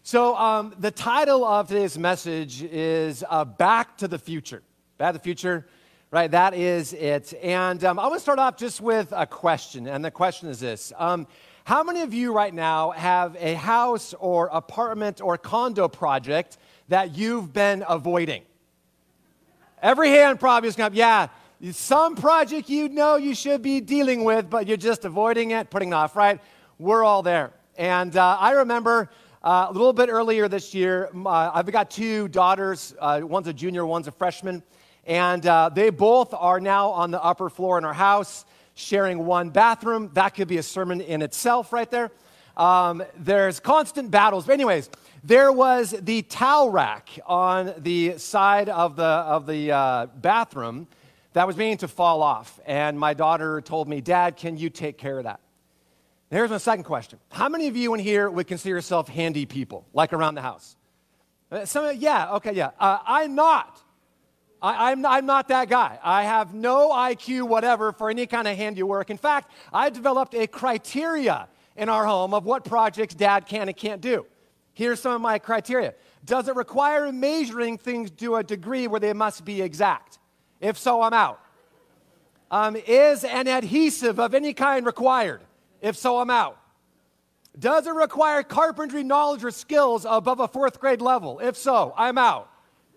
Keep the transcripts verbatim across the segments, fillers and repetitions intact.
So um, the title of today's message is uh, Back to the Future. Back to the Future, right? That is it. And um, I want to start off just with a question, and the question is this. Um, how many of you right now have a house or apartment or condo project that you've been avoiding? Every hand probably is going up, yeah, some project you know you should be dealing with, but you're just avoiding it, putting it off, right? We're all there. And uh, I remember... Uh, a little bit earlier this year, uh, I've got two daughters. Uh, one's a junior, one's a freshman. And uh, they both are now on the upper floor in our house, sharing one bathroom. That could be a sermon in itself right there. Um, there's constant battles. But anyways, there was the towel rack on the side of the, of the uh, bathroom that was beginning to fall off. And my daughter told me, "Dad, can you take care of that?" Here's my second question. How many of you in here would consider yourself handy people, like around the house? Some, yeah, okay, yeah. Uh, I'm not. I, I'm, I'm not that guy. I have no I Q, whatever, for any kind of handy work. In fact, I developed a criteria in our home of what projects Dad can and can't do. Here's some of my criteria. Does it require measuring things to a degree where they must be exact? If so, I'm out. Um, is an adhesive of any kind required? If so, I'm out. Does it require carpentry knowledge or skills above a fourth grade level? If so, I'm out.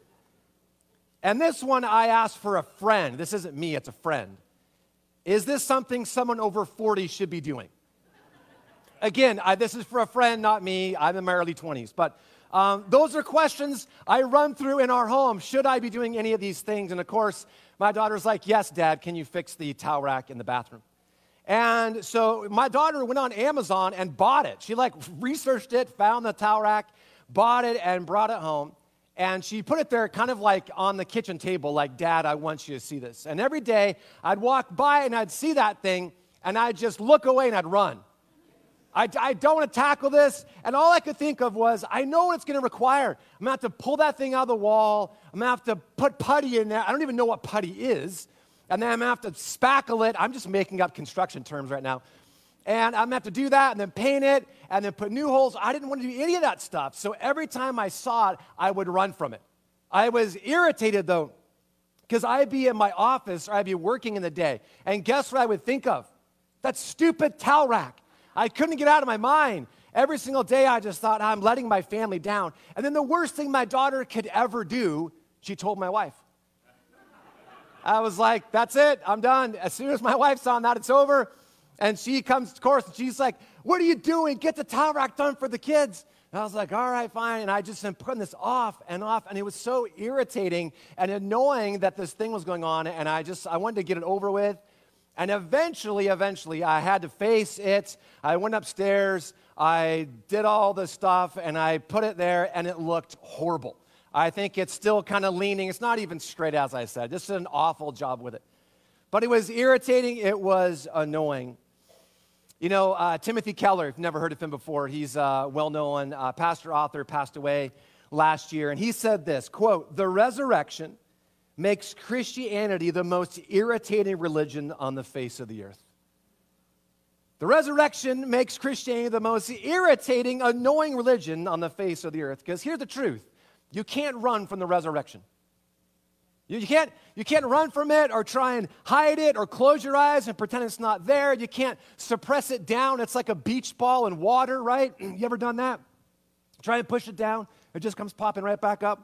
And this one I asked for a friend. This isn't me, it's a friend. Is this something someone over forty should be doing? Again, I, this is for a friend, not me. I'm in my early twenties. But um, those are questions I run through in our home. Should I be doing any of these things? And of course, my daughter's like, "Yes, Dad, can you fix the towel rack in the bathroom?" And so my daughter went on Amazon and bought it. She like researched it, found the towel rack, bought it, and brought it home. And she put it there kind of like on the kitchen table, like, "Dad, I want you to see this." And every day I'd walk by and I'd see that thing, and I'd just look away and I'd run. I, I don't want to tackle this. And all I could think of was, I know what it's going to require. I'm going to have to pull that thing out of the wall. I'm going to have to put putty in there. I don't even know what putty is. And then I'm going to have to spackle it. I'm just making up construction terms right now. And I'm going to have to do that and then paint it and then put new holes. I didn't want to do any of that stuff. So every time I saw it, I would run from it. I was irritated, though, because I'd be in my office or I'd be working in the day. And guess what I would think of? That stupid towel rack. I couldn't get out of my mind. Every single day I just thought, I'm letting my family down. And then the worst thing my daughter could ever do, she told my wife. I was like, that's it, I'm done. As soon as my wife's on that, it's over. And she comes, of course, and she's like, "What are you doing? Get the towel rack done for the kids." And I was like, all right, fine. And I just been putting this off and off. And it was so irritating and annoying that this thing was going on. And I just, I wanted to get it over with. And eventually, eventually, I had to face it. I went upstairs, I did all this stuff, and I put it there, and it looked horrible. I think it's still kind of leaning. It's not even straight, as I said. Just an awful job with it. But it was irritating. It was annoying. You know, uh, Timothy Keller, if you've never heard of him before, he's a well-known uh, pastor, author, passed away last year. And he said this, quote, "The resurrection makes Christianity the most irritating religion on the face of the earth." The resurrection makes Christianity the most irritating, annoying religion on the face of the earth. Because here's the truth. You can't run from the resurrection. You, you, can't, you can't run from it or try and hide it or close your eyes and pretend it's not there. You can't suppress it down. It's like a beach ball in water, right? You ever done that? Try and push it down. It just comes popping right back up.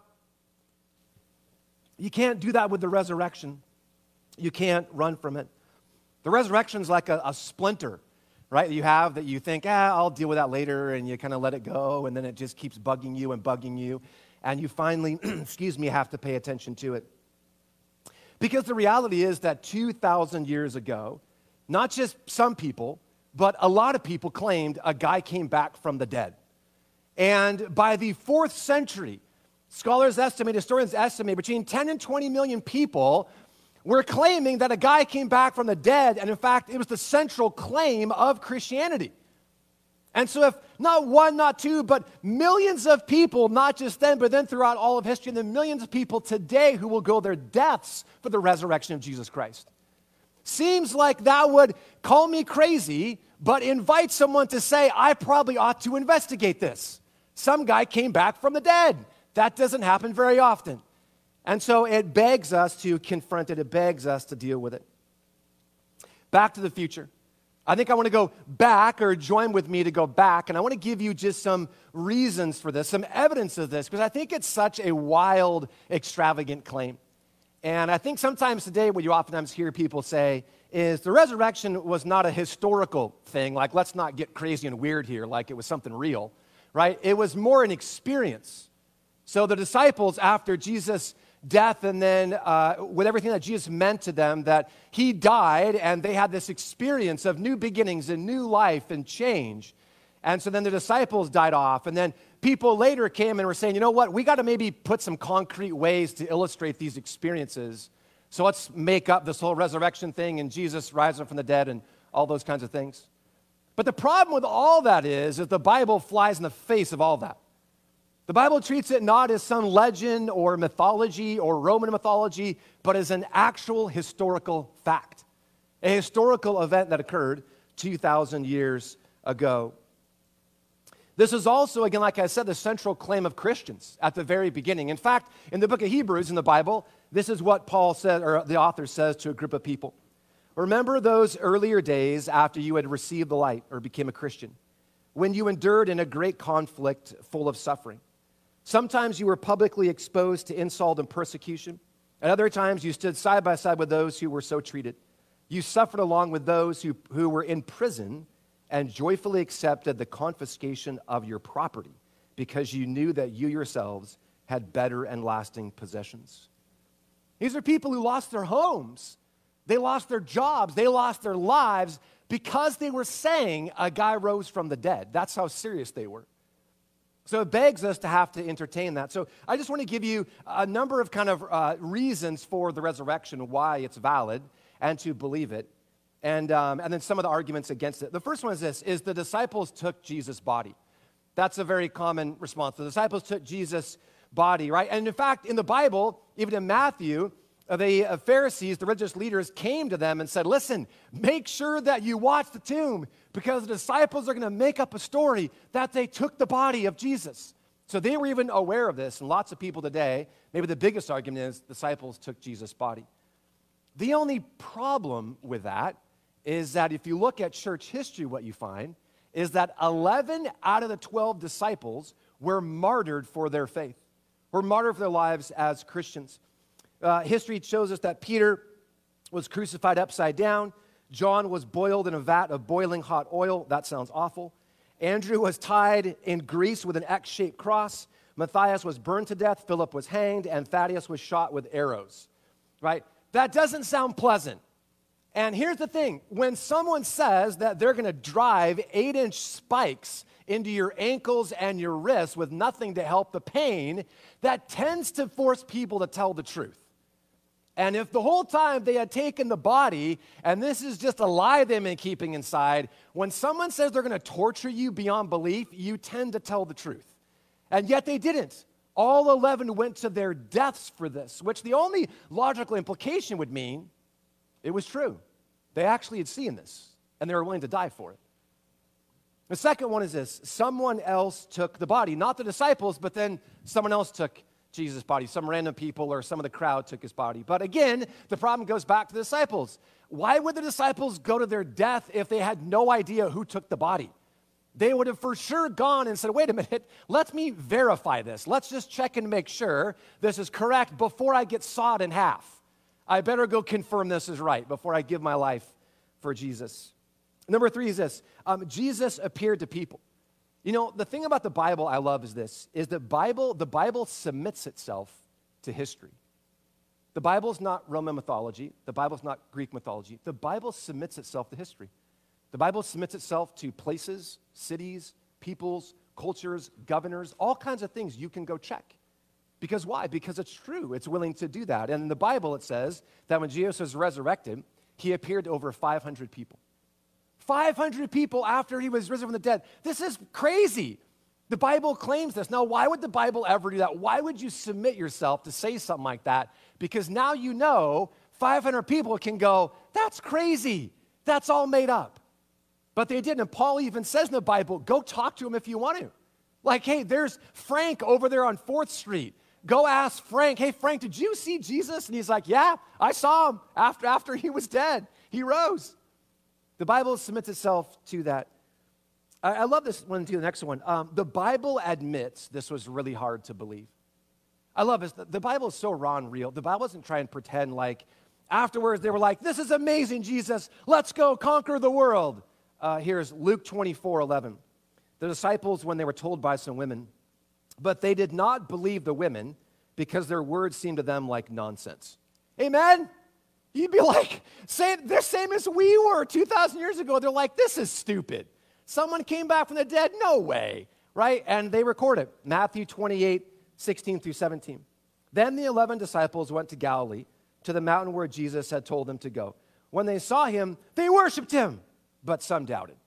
You can't do that with the resurrection. You can't run from it. The resurrection's like a, a splinter, right, that you have that you think, ah, I'll deal with that later, and you kind of let it go, and then it just keeps bugging you and bugging you. And you finally, excuse me, have to pay attention to it. Because the reality is that two thousand years ago, not just some people, but a lot of people claimed a guy came back from the dead. And by the fourth century, scholars estimate, historians estimate, between ten and twenty million people were claiming that a guy came back from the dead. And in fact, it was the central claim of Christianity. And so if not one, not two, but millions of people, not just then, but then throughout all of history, and then millions of people today who will go their deaths for the resurrection of Jesus Christ. Seems like that would call me crazy, but invite someone to say, I probably ought to investigate this. Some guy came back from the dead. That doesn't happen very often. And so it begs us to confront it. It begs us to deal with it. Back to the future. I think I want to go back, or join with me to go back, and I want to give you just some reasons for this, some evidence of this, because I think it's such a wild, extravagant claim. And I think sometimes today what you oftentimes hear people say is the resurrection was not a historical thing, like let's not get crazy and weird here, like it was something real, right? It was more an experience. So the disciples, after Jesus' death, and then uh, with everything that Jesus meant to them, that he died, and they had this experience of new beginnings and new life and change. And so then the disciples died off, and then people later came and were saying, you know what, we got to maybe put some concrete ways to illustrate these experiences. So let's make up this whole resurrection thing and Jesus rising from the dead and all those kinds of things. But the problem with all that is, is the Bible flies in the face of all that. The Bible treats it not as some legend or mythology or Roman mythology, but as an actual historical fact, a historical event that occurred two thousand years ago. This is also, again, like I said, the central claim of Christians at the very beginning. In fact, in the book of Hebrews in the Bible, this is what Paul said, or the author says to a group of people. Remember those earlier days after you had received the light or became a Christian, when you endured in a great conflict full of suffering. Sometimes you were publicly exposed to insult and persecution. At other times, you stood side by side with those who were so treated. You suffered along with those who, who were in prison and joyfully accepted the confiscation of your property because you knew that you yourselves had better and lasting possessions. These are people who lost their homes. They lost their jobs. They lost their lives because they were saying a guy rose from the dead. That's how serious they were. So it begs us to have to entertain that. So I just want to give you a number of kind of uh, reasons for the resurrection, why it's valid, and to believe it, and, um, and then some of the arguments against it. The first one is this, is the disciples took Jesus' body. That's a very common response. The disciples took Jesus' body, right? And in fact, in the Bible, even in Matthew, uh, the uh, Pharisees, the religious leaders, came to them and said, listen, make sure that you watch the tomb, because the disciples are going to make up a story that they took the body of Jesus. So they were even aware of this, and lots of people today, maybe the biggest argument is disciples took Jesus' body. The only problem with that is that if you look at church history, what you find is that eleven out of the twelve disciples were martyred for their faith, were martyred for their lives as Christians. Uh, history shows us that Peter was crucified upside down. John was boiled in a vat of boiling hot oil. That sounds awful. Andrew was tied in Greece with an X-shaped cross. Matthias was burned to death. Philip was hanged. And Thaddeus was shot with arrows. Right? That doesn't sound pleasant. And here's the thing. When someone says that they're going to drive eight-inch spikes into your ankles and your wrists with nothing to help the pain, that tends to force people to tell the truth. And if the whole time they had taken the body, and this is just a lie they've been keeping inside, when someone says they're going to torture you beyond belief, you tend to tell the truth. And yet they didn't. All eleven went to their deaths for this, which the only logical implication would mean it was true. They actually had seen this, and they were willing to die for it. The second one is this. Someone else took the body. Not the disciples, but then someone else took Jesus' body. Some random people or some of the crowd took his body. But again, the problem goes back to the disciples. Why would the disciples go to their death if they had no idea who took the body? They would have for sure gone and said, wait a minute, let me verify this. Let's just check and make sure this is correct before I get sawed in half. I better go confirm this is right before I give my life for Jesus. Number three is this. Um, Jesus appeared to people. You know, the thing about the Bible I love is this, is that Bible, the Bible submits itself to history. The Bible's not Roman mythology. The Bible's not Greek mythology. The Bible submits itself to history. The Bible submits itself to places, cities, peoples, cultures, governors, all kinds of things you can go check. Because why? Because it's true. It's willing to do that. And in the Bible, it says that when Jesus was resurrected, he appeared to over five hundred people. five hundred people after he was risen from the dead. This is crazy. The Bible claims this. Now, why would the Bible ever do that? Why would you submit yourself to say something like that? Because now you know five hundred people can go, that's crazy. That's all made up. But they didn't. And Paul even says in the Bible, go talk to him if you want to. Like, hey, there's Frank over there on fourth street. Go ask Frank, hey, Frank, did you see Jesus? And he's like, yeah, I saw him after, after he was dead. He rose. The Bible submits itself to that. I, I love this one, too, the next one. Um, the Bible admits this was really hard to believe. I love this. The, the Bible is so raw and real. The Bible doesn't try and pretend like afterwards they were like, this is amazing, Jesus. Let's go conquer the world. Uh, here's Luke twenty-four eleven. The disciples, when they were told by some women, but they did not believe the women because their words seemed to them like nonsense. Amen? You'd be like, say, they're same as we were two thousand years ago. They're like, this is stupid. Someone came back from the dead? No way, right? And they record it. Matthew twenty-eight, sixteen through seventeen. Then the eleven disciples went to Galilee, to the mountain where Jesus had told them to go. When they saw him, they worshiped him, but some doubted.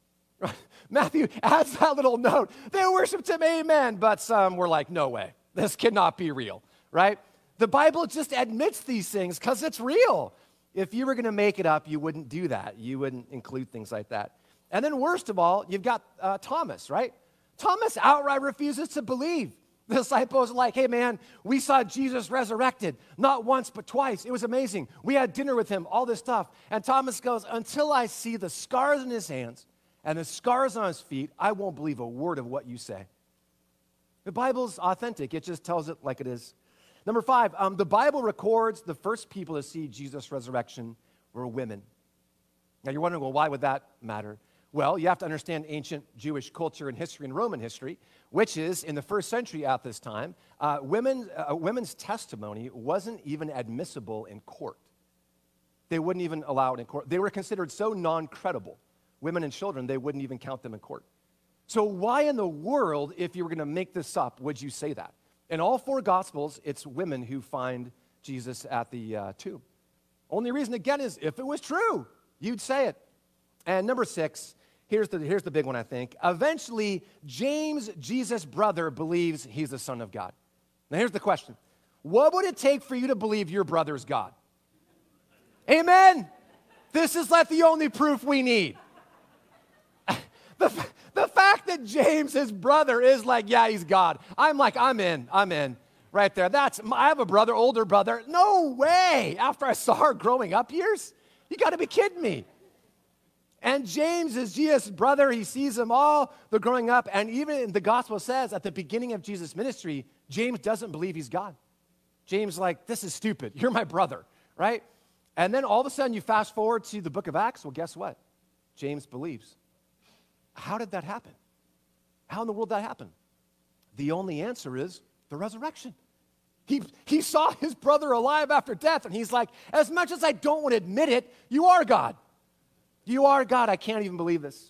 Matthew adds that little note. They worshiped him, amen, but some were like, no way. This cannot be real, right? The Bible just admits these things because it's real. If you were going to make it up, you wouldn't do that. You wouldn't include things like that. And then worst of all, you've got uh, Thomas, right? Thomas outright refuses to believe. The disciples are like, hey, man, we saw Jesus resurrected, not once but twice. It was amazing. We had dinner with him, all this stuff. And Thomas goes, until I see the scars in his hands and the scars on his feet, I won't believe a word of what you say. The Bible's authentic. It just tells it like it is. Number five, um, the Bible records the first people to see Jesus' resurrection were women. Now you're wondering, well, why would that matter? Well, you have to understand ancient Jewish culture and history and Roman history, which is in the first century at this time, uh, women, uh, women's testimony wasn't even admissible in court. They wouldn't even allow it in court. They were considered so non-credible. Women and children, they wouldn't even count them in court. So why in the world, if you were going to make this up, would you say that? In all four Gospels, it's women who find Jesus at the uh, tomb. Only reason, again, is if it was true, you'd say it. And number six, here's the, here's the big one, I think. Eventually, James, Jesus' brother, believes he's the Son of God. Now, here's the question. What would it take for you to believe your brother's God? Amen? This is like the only proof we need. The, the fact that James, his brother, is like, yeah, he's God. I'm like, I'm in, I'm in. Right there. That's, I have a brother, older brother. No way. After I saw her growing up years? You got to be kidding me. And James is Jesus' brother. He sees them all. They're growing up. And even the gospel says at the beginning of Jesus' ministry, James doesn't believe he's God. James like, this is stupid. You're my brother, right? And then all of a sudden you fast forward to the book of Acts. Well, guess what? James believes. How did that happen? How in the world did that happen? The only answer is the resurrection. He, he saw his brother alive after death, and he's like, as much as I don't want to admit it, you are God. You are God. I can't even believe this.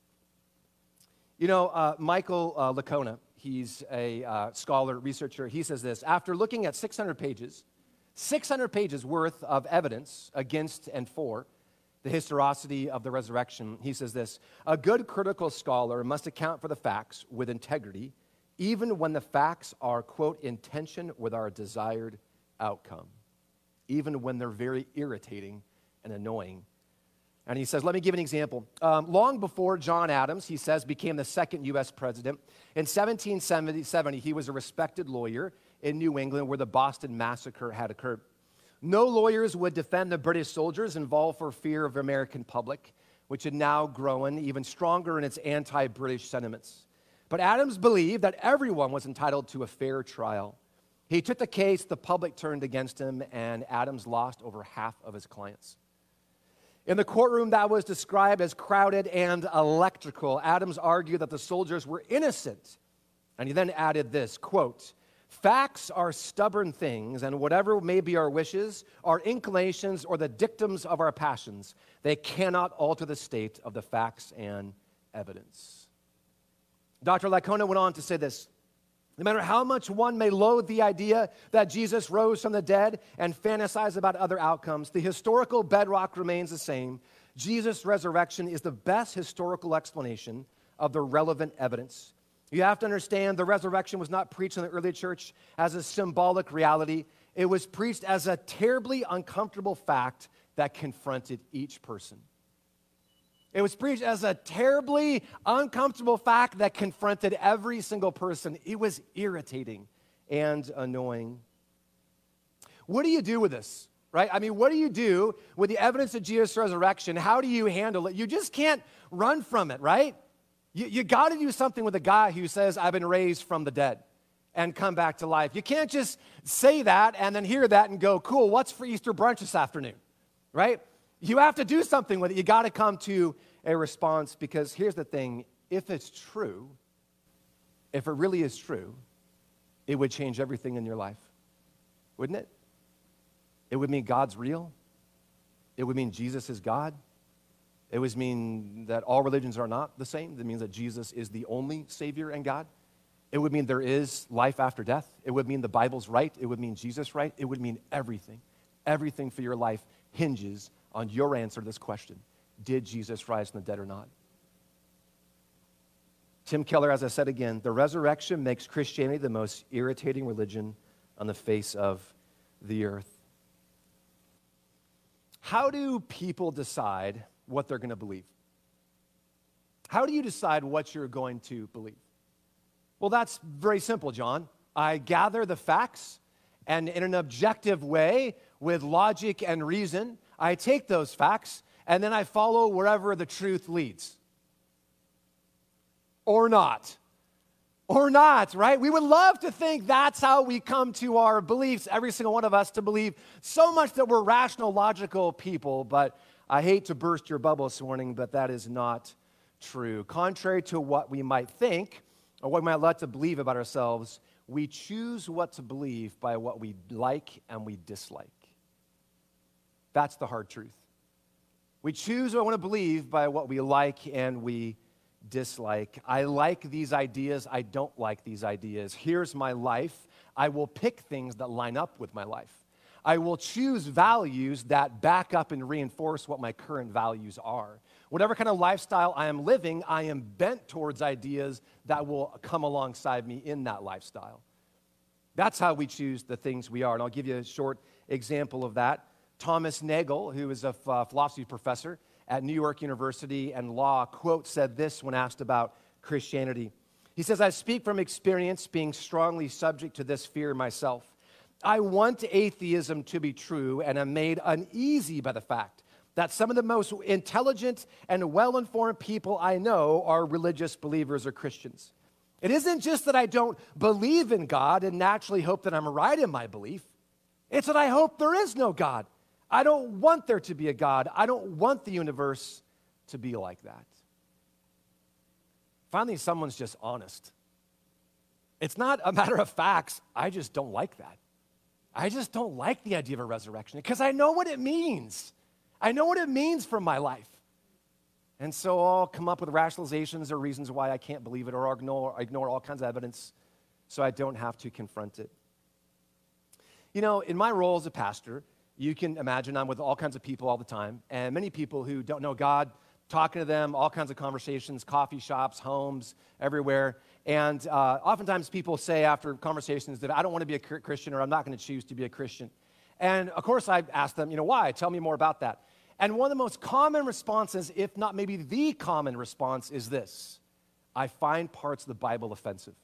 You know, uh, Michael uh, Licona, he's a uh, scholar, researcher. He says this, after looking at six hundred pages, six hundred pages worth of evidence against and for the historicity of the resurrection, he says this, a good critical scholar must account for the facts with integrity, even when the facts are, quote, in tension with our desired outcome, even when they're very irritating and annoying. And he says, let me give an example. Um, long before John Adams, he says, became the second U S president, in seventeen seventy, he was a respected lawyer in New England where the Boston Massacre had occurred. No lawyers would defend the British soldiers involved for fear of the American public, which had now grown even stronger in its anti-British sentiments. But Adams believed that everyone was entitled to a fair trial. He took the case, the public turned against him, and Adams lost over half of his clients. In the courtroom that was described as crowded and electrical, Adams argued that the soldiers were innocent. And he then added this, quote, facts are stubborn things, and whatever may be our wishes, our inclinations, or the dictums of our passions, they cannot alter the state of the facts and evidence. Doctor Licona went on to say this, no matter how much one may loathe the idea that Jesus rose from the dead and fantasize about other outcomes, the historical bedrock remains the same. Jesus' resurrection is the best historical explanation of the relevant evidence. You have to understand the resurrection was not preached in the early church as a symbolic reality. It was preached as a terribly uncomfortable fact that confronted each person. It was preached as a terribly uncomfortable fact that confronted every single person. It was irritating and annoying. What do you do with this, right? I mean, what do you do with the evidence of Jesus' resurrection? How do you handle it? You just can't run from it, right? You, you got to do something with a guy who says, I've been raised from the dead and come back to life. You can't just say that and then hear that and go, cool, what's for Easter brunch this afternoon, right? You have to do something with it. You got to come to a response, because here's the thing. If it's true, if it really is true, it would change everything in your life, wouldn't it? It would mean God's real. It would mean Jesus is God. It would mean that all religions are not the same. That means that Jesus is the only Savior and God. It would mean there is life after death. It would mean the Bible's right. It would mean Jesus right. It would mean everything. Everything for your life hinges on your answer to this question. Did Jesus rise from the dead or not? Tim Keller, as I said again, the resurrection makes Christianity the most irritating religion on the face of the earth. How do people decide what they're going to believe? How do you decide what you're going to believe? Well, that's very simple, John. I gather the facts, and in an objective way, with logic and reason, I take those facts, and then I follow wherever the truth leads. Or not. Or not, right? We would love to think that's how we come to our beliefs, every single one of us, to believe so much that we're rational, logical people, but I hate to burst your bubble this morning, but that is not true. Contrary to what we might think, or what we might like to believe about ourselves, we choose what to believe by what we like and we dislike. That's the hard truth. We choose what we want to believe by what we like and we dislike. I like these ideas. I don't like these ideas. Here's my life. I will pick things that line up with my life. I will choose values that back up and reinforce what my current values are. Whatever kind of lifestyle I am living, I am bent towards ideas that will come alongside me in that lifestyle. That's how we choose the things we are. And I'll give you a short example of that. Thomas Nagel, who is a uh, philosophy professor at New York University and law, quote, said this when asked about Christianity. He says, I speak from experience, being strongly subject to this fear myself. I want atheism to be true, and am made uneasy by the fact that some of the most intelligent and well-informed people I know are religious believers or Christians. It isn't just that I don't believe in God and naturally hope that I'm right in my belief. It's that I hope there is no God. I don't want there to be a God. I don't want the universe to be like that. Finally, someone's just honest. It's not a matter of facts. I just don't like that. I just don't like the idea of a resurrection because I know what it means. I know what it means for my life. And so I'll come up with rationalizations or reasons why I can't believe it, or ignore, ignore all kinds of evidence so I don't have to confront it. You know, in my role as a pastor, you can imagine I'm with all kinds of people all the time, and many people who don't know God, talking to them, all kinds of conversations, coffee shops, homes, everywhere. And uh, oftentimes people say after conversations that I don't want to be a Christian, or I'm not going to choose to be a Christian. And of course I ask them, you know, why? Tell me more about that. And one of the most common responses, if not maybe the common response, is this: I find parts of the Bible offensive.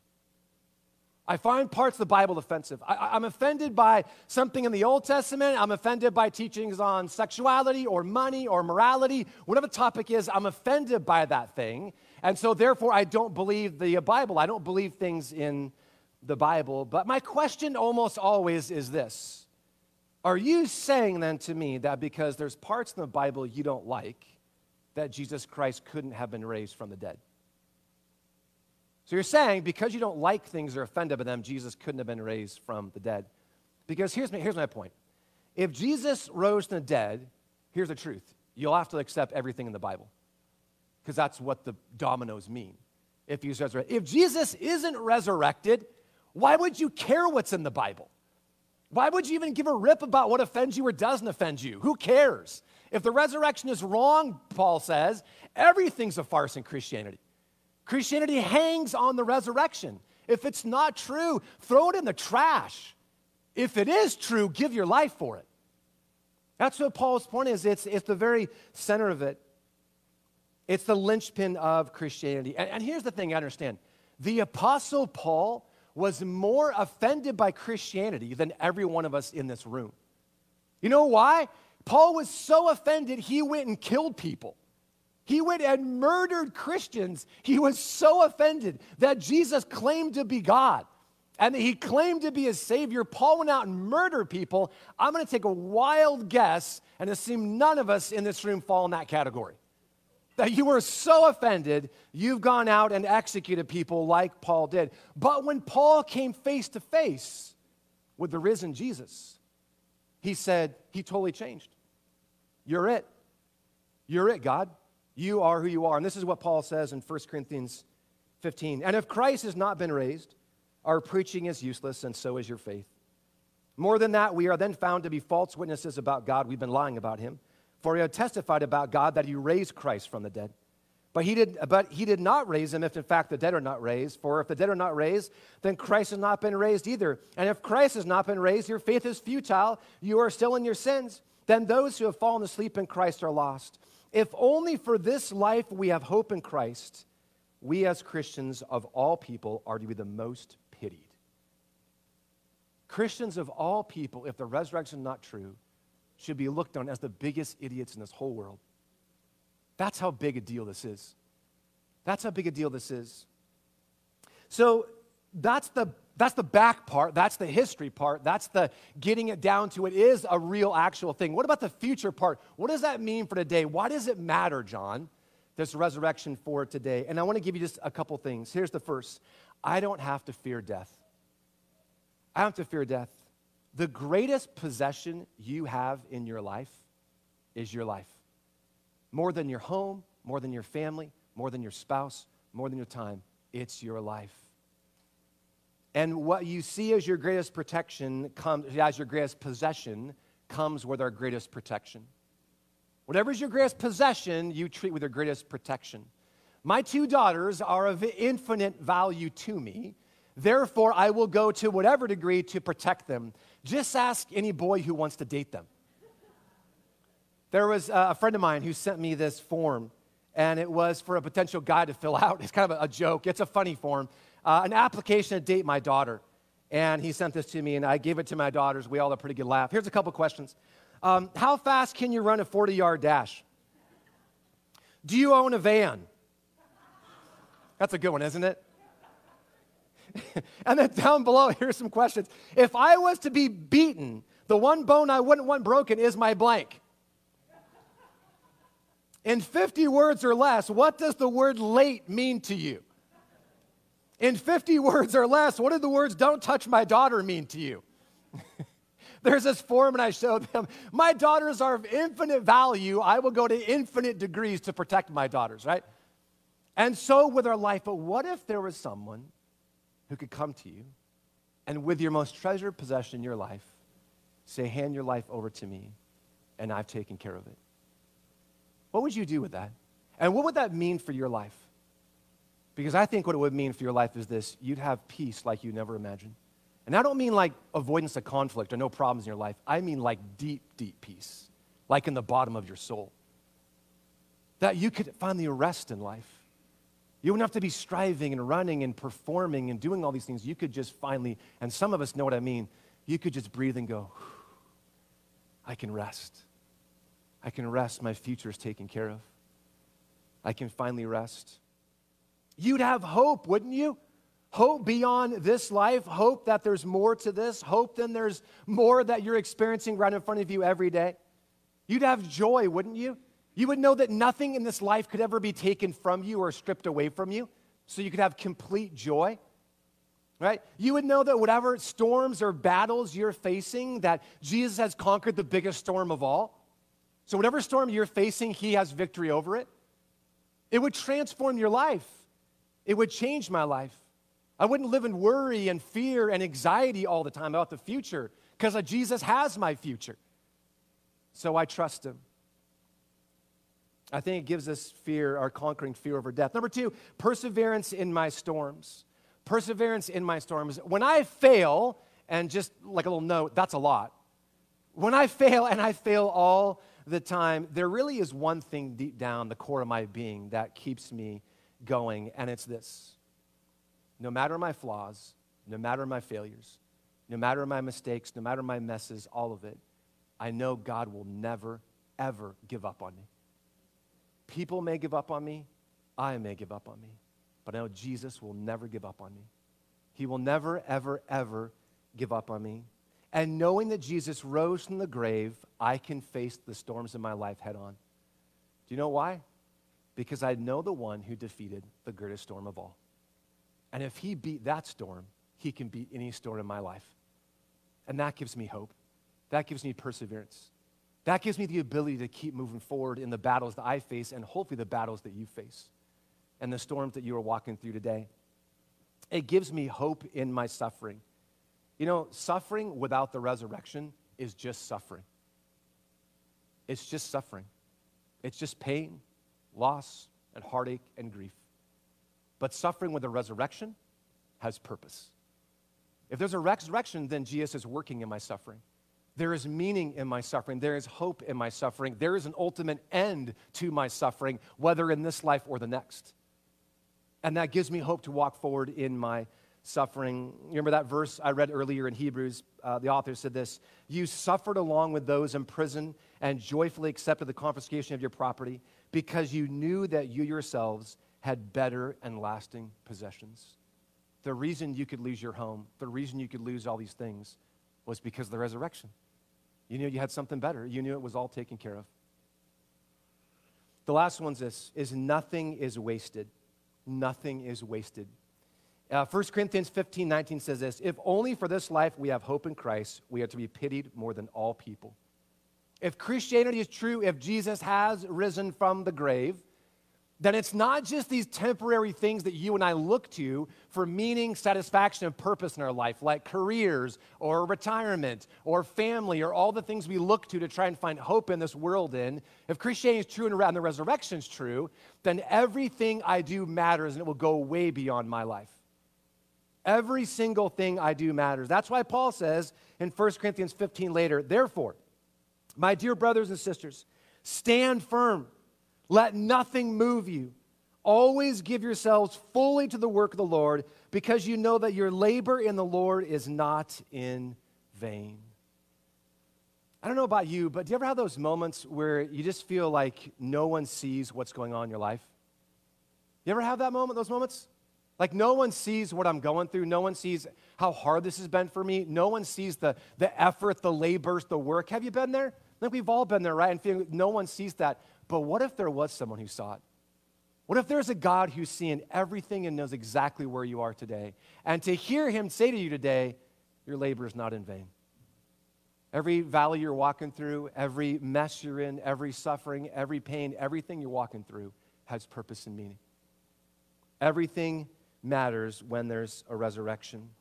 I find parts of the Bible offensive. I, I'm offended by something in the Old Testament. I'm offended by teachings on sexuality or money or morality. Whatever the topic is, I'm offended by that thing. And so therefore, I don't believe the Bible. I don't believe things in the Bible. But my question almost always is this: are you saying then to me that because there's parts in the Bible you don't like, that Jesus Christ couldn't have been raised from the dead? So you're saying because you don't like things or offended by them, Jesus couldn't have been raised from the dead. Because here's my, here's my point. If Jesus rose from the dead, here's the truth. You'll have to accept everything in the Bible, because that's what the dominoes mean. If he's resurrected. If Jesus isn't resurrected, why would you care what's in the Bible? Why would you even give a rip about what offends you or doesn't offend you? Who cares? If the resurrection is wrong, Paul says, everything's a farce in Christianity. Christianity hangs on the resurrection. If it's not true, throw it in the trash. If it is true, give your life for it. That's what Paul's point is. It's, it's the very center of it. It's the linchpin of Christianity. And, and here's the thing I understand. The Apostle Paul was more offended by Christianity than every one of us in this room. You know why? Paul was so offended, he went and killed people. He went and murdered Christians. He was so offended that Jesus claimed to be God and that he claimed to be a savior. Paul went out and murdered people. I'm going to take a wild guess and assume none of us in this room fall in that category. That you were so offended, you've gone out and executed people like Paul did. But when Paul came face to face with the risen Jesus, he said, he totally changed. You're it. You're it, God. You are who you are. And this is what Paul says in First Corinthians fifteen. And if Christ has not been raised, our preaching is useless, and so is your faith. More than that, we are then found to be false witnesses about God. We've been lying about him. For he had testified about God that he raised Christ from the dead. But he did, but he did not raise him if in fact the dead are not raised. For if the dead are not raised, then Christ has not been raised either. And if Christ has not been raised, your faith is futile. You are still in your sins. Then those who have fallen asleep in Christ are lost. If only for this life we have hope in Christ, we as Christians of all people are to be the most pitied. Christians of all people, if the resurrection is not true, should be looked on as the biggest idiots in this whole world. That's how big a deal this is. That's how big a deal this is. So that's the that's the back part. That's the history part. That's the getting it down to it is a real actual thing. What about the future part? What does that mean for today? Why does it matter, John, this resurrection for today? And I want to give you just a couple things. Here's the first. I don't have to fear death. I don't have to fear death. The greatest possession you have in your life is your life. More than your home, more than your family, more than your spouse, more than your time, it's your life. And what you see as your greatest protection comes, as your greatest possession, comes with our greatest protection. Whatever is your greatest possession, you treat with your greatest protection. My two daughters are of infinite value to me. Therefore, I will go to whatever degree to protect them. Just ask any boy who wants to date them. There was a friend of mine who sent me this form, and it was for a potential guy to fill out. It's kind of a joke. It's a funny form. Uh, an application to date my daughter. And he sent this to me, and I gave it to my daughters. We all had a pretty good laugh. Here's a couple questions. Um, how fast can you run a forty-yard dash? Do you own a van? That's a good one, isn't it? And then down below, here's some questions. If I was to be beaten, the one bone I wouldn't want broken is my blank. In fifty words or less, what does the word late mean to you? In fifty words or less, what do the words don't touch my daughter mean to you? There's this form, and I showed them, my daughters are of infinite value. I will go to infinite degrees to protect my daughters, right? And so with our life, but what if there was someone who could come to you and with your most treasured possession in your life, say, hand your life over to me, and I've taken care of it? What would you do with that? And what would that mean for your life? Because I think what it would mean for your life is this: you'd have peace like you never imagined. And I don't mean like avoidance of conflict or no problems in your life. I mean like deep, deep peace, like in the bottom of your soul. That you could finally rest in life. You wouldn't have to be striving and running and performing and doing all these things. You could just finally, and some of us know what I mean, you could just breathe and go, I can rest. I can rest. My future is taken care of. I can finally rest. You'd have hope, wouldn't you? Hope beyond this life, hope that there's more to this, hope then there's more that you're experiencing right in front of you every day. You'd have joy, wouldn't you? You would know that nothing in this life could ever be taken from you or stripped away from you, so you could have complete joy, right? You would know that whatever storms or battles you're facing, that Jesus has conquered the biggest storm of all. So whatever storm you're facing, he has victory over it. It would transform your life. It would change my life. I wouldn't live in worry and fear and anxiety all the time about the future because Jesus has my future. So I trust him. I think it gives us fear, our conquering fear over death. Number two, perseverance in my storms. Perseverance in my storms. When I fail, and just like a little note, that's a lot. When I fail, and I fail all the time, there really is one thing deep down, the core of my being, that keeps me going, and it's this. No matter my flaws, no matter my failures, no matter my mistakes, no matter my messes, all of it, I know God will never, ever give up on me. People may give up on me, I may give up on me, but I know Jesus will never give up on me. He will never, ever, ever give up on me. And knowing that Jesus rose from the grave, I can face the storms in my life head on. Do you know why? Because I know the one who defeated the greatest storm of all. And if he beat that storm, he can beat any storm in my life. And that gives me hope. That gives me perseverance. That gives me the ability to keep moving forward in the battles that I face and hopefully the battles that you face and the storms that you are walking through today. It gives me hope in my suffering. You know, suffering without the resurrection is just suffering. It's just suffering. It's just pain, loss, and heartache and grief. But suffering with a resurrection has purpose. If there's a resurrection, then Jesus is working in my suffering. There is meaning in my suffering. There is hope in my suffering. There is an ultimate end to my suffering, whether in this life or the next. And that gives me hope to walk forward in my suffering. You remember that verse I read earlier in Hebrews? Uh, the author said this, "You suffered along with those in prison and joyfully accepted the confiscation of your property because you knew that you yourselves had better and lasting possessions." The reason you could lose your home, the reason you could lose all these things was because of the resurrection. You knew you had something better. You knew it was all taken care of. The last one's this, is nothing is wasted. Nothing is wasted. Uh, First Corinthians fifteen nineteen says this, "If only for this life we have hope in Christ, we are to be pitied more than all people." If Christianity is true, if Jesus has risen from the grave, then it's not just these temporary things that you and I look to for meaning, satisfaction, and purpose in our life, like careers or retirement or family or all the things we look to to try and find hope in this world in. If Christianity is true and the resurrection is true, then everything I do matters and it will go way beyond my life. Every single thing I do matters. That's why Paul says in First Corinthians fifteen later, "Therefore, my dear brothers and sisters, stand firm. Let nothing move you. Always give yourselves fully to the work of the Lord, because you know that your labor in the Lord is not in vain." I don't know about you, but do you ever have those moments where you just feel like no one sees what's going on in your life? You ever have that moment, those moments? Like no one sees what I'm going through. No one sees how hard this has been for me. No one sees the, the effort, the labors, the work. Have you been there? I think we've all been there, right? And feeling no one sees that. But what if there was someone who saw it? What if there's a God who's seeing everything and knows exactly where you are today? And to hear him say to you today, your labor is not in vain. Every valley you're walking through, every mess you're in, every suffering, every pain, everything you're walking through has purpose and meaning. Everything matters when there's a resurrection.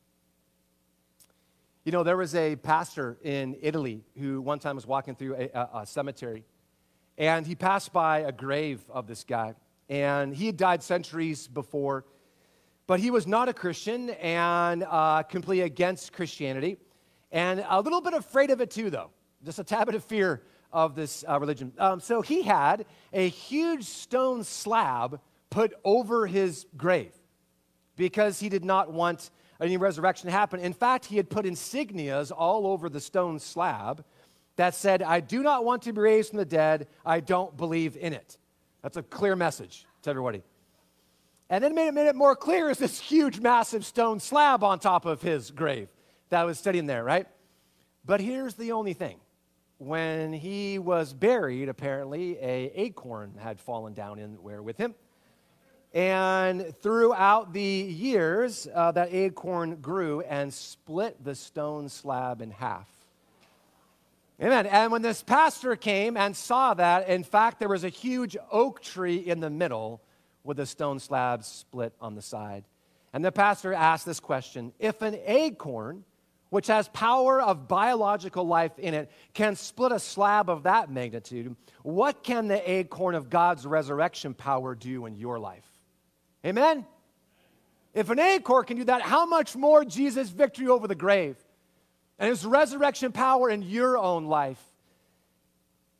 You know, there was a pastor in Italy who one time was walking through a, a, a cemetery, and he passed by a grave of this guy, and he had died centuries before, but he was not a Christian and uh, completely against Christianity, and a little bit afraid of it too, though, just a tad bit of fear of this uh, religion. Um, so he had a huge stone slab put over his grave because he did not want any resurrection to happen. In fact, he had put insignias all over the stone slab that said, "I do not want to be raised from the dead. I don't believe in it." That's a clear message to everybody. And then made it, made it more clear is this huge, massive stone slab on top of his grave that was sitting there, right? But here's the only thing. When he was buried, apparently, a acorn had fallen down in where with him. And throughout the years, uh, that acorn grew and split the stone slab in half. Amen. And when this pastor came and saw that, in fact, there was a huge oak tree in the middle with a stone slab split on the side. And the pastor asked this question: if an acorn, which has power of biological life in it, can split a slab of that magnitude, what can the acorn of God's resurrection power do in your life? Amen? If an acorn can do that, how much more Jesus' victory over the grave and his resurrection power in your own life?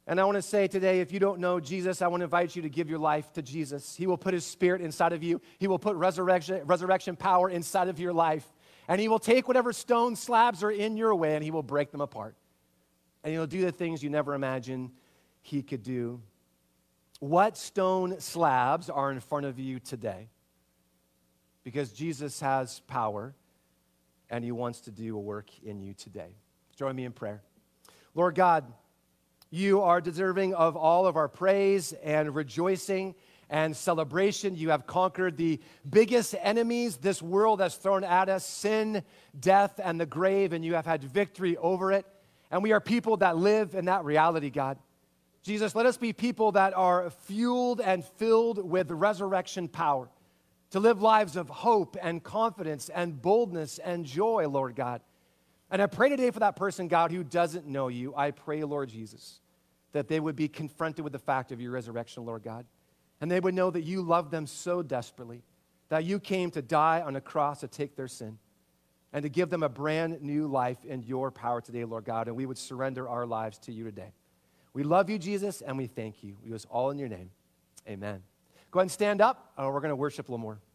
And I want to say today, if you don't know Jesus, I want to invite you to give your life to Jesus. He will put his spirit inside of you. He will put resurrection, resurrection power inside of your life. And he will take whatever stone slabs are in your way and he will break them apart. And he'll do the things you never imagined he could do. What stone slabs are in front of you today? Because Jesus has power and he wants to do a work in you today. Join me in prayer. Lord God, you are deserving of all of our praise and rejoicing and celebration. You have conquered the biggest enemies this world has thrown at us, sin, death, and the grave, and you have had victory over it. And we are people that live in that reality, God. Jesus, let us be people that are fueled and filled with resurrection power to live lives of hope and confidence and boldness and joy, Lord God. And I pray today for that person, God, who doesn't know you. I pray, Lord Jesus, that they would be confronted with the fact of your resurrection, Lord God. And they would know that you love them so desperately, that you came to die on a cross to take their sin and to give them a brand new life in your power today, Lord God. And we would surrender our lives to you today. We love you, Jesus, and we thank you. We do this all in your name. Amen. Go ahead and stand up. Uh, we're going to worship a little more.